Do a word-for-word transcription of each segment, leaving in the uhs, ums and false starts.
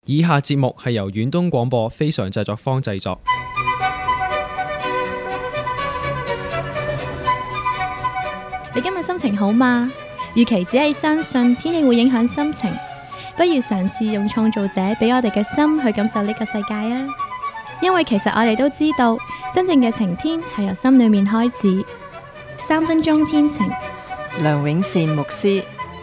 以下節目係由遠東廣播非常製作坊製作。 你今日心情好嗎？與其只係相信天氣會影響心情，不如嘗試用創造者俾我哋嘅心去感受呢個世界啊！因為其實我哋都知道，真正嘅晴天係由心裏面開始。三分鐘天晴， 梁永善牧師。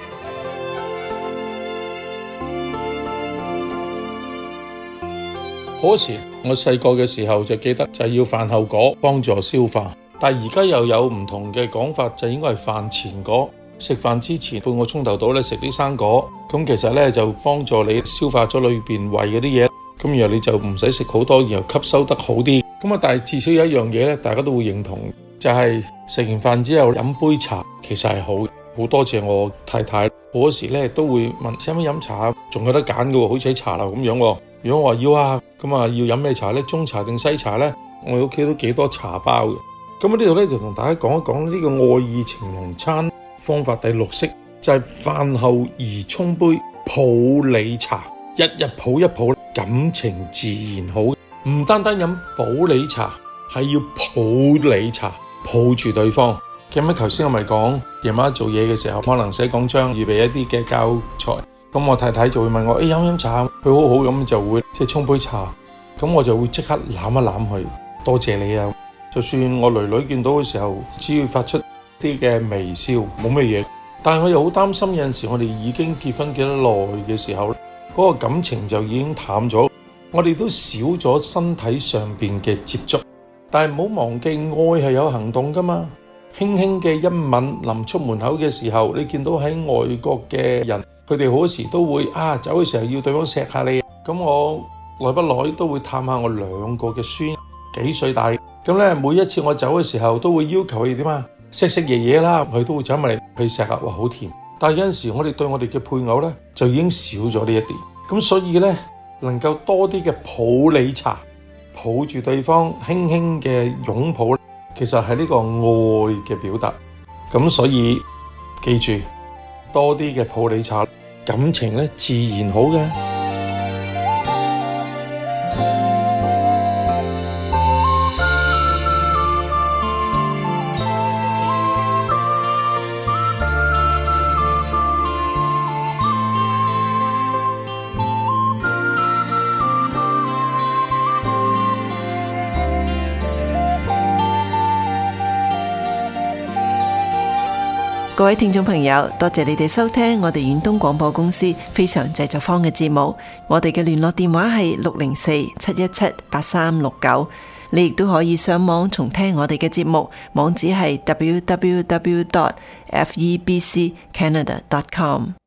嗰時我細個嘅時候就記得就係要飯後果幫助消化，但係而家又有唔同嘅講法，就應該係飯前果。食飯之前半個鐘頭到咧食啲生果，咁其實咧就幫助你消化咗裏邊胃嗰啲嘢，咁然後你就唔使食好多，然後吸收得好啲。咁啊，但係至少有一樣嘢咧，大家都會認同，就係食完飯之後飲杯茶，其實係好。好多謝我太太，好多時咧都會問使唔使飲茶，仲有得揀嘅，好似喺茶樓咁樣。如果我話要啊，咁啊要飲咩茶咧？中茶定西茶咧？我屋企都幾多茶包嘅。咁喺呢度咧就同大家講一講呢個愛意情濃餐方法第六式，就係飯後宜沖杯抱李茶，日日抱一抱，感情自然好。唔單單飲保李茶，係要抱李茶，抱住對方。記唔記得頭先我咪講夜晚做嘢嘅時候，可能寫講章，預備一啲嘅教材。咁我太太就會問我，誒飲唔飲茶？佢好好咁就會即係沖杯茶，咁我就會即刻攬一攬佢，多謝你啊！就算我囡囡見到嘅時候，只要發出啲嘅微笑，冇咩嘢。但係我又好擔心，有陣時我哋已經結婚幾多耐嘅時候，嗰個感情就已經淡咗，我哋都少咗身體上邊嘅接觸。但係唔好忘記，愛係有行動噶嘛。輕輕嘅一吻，臨出門口嘅時候，你見到喺外國嘅人，佢哋好多時都會啊走嘅時候要對方錫下你。咁我耐不耐都會探下我兩個嘅孫，幾歲大。咁咧每一次我走嘅時候，都會要求佢哋點啊，錫錫爺爺啦，佢都會走埋嚟去錫下，哇好甜。但係有陣時我哋對我哋嘅配偶咧，就已經少咗呢一啲。咁所以咧，能夠多啲嘅抱李茶，抱住對方，輕輕嘅擁抱，其實係呢個愛嘅表達。咁所以記住，多啲嘅抱李茶，感情咧自然好嘅。 各位聽眾朋友，多謝你哋收聽我哋遠東廣播公司非常製作坊嘅節目。我哋嘅聯絡電話係六零四七一七八三六九。你亦都可以上網重聽我哋嘅節目，網址係 w w w dot f e b c canada dot com。